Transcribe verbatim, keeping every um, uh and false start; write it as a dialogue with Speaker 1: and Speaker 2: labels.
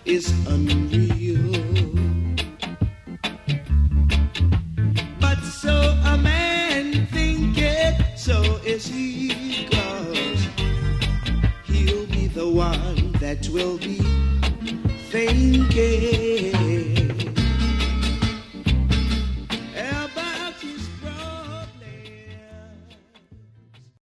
Speaker 1: is unreal. But so a man thinketh, so is he, 'cause he'll be the one that will be thinking.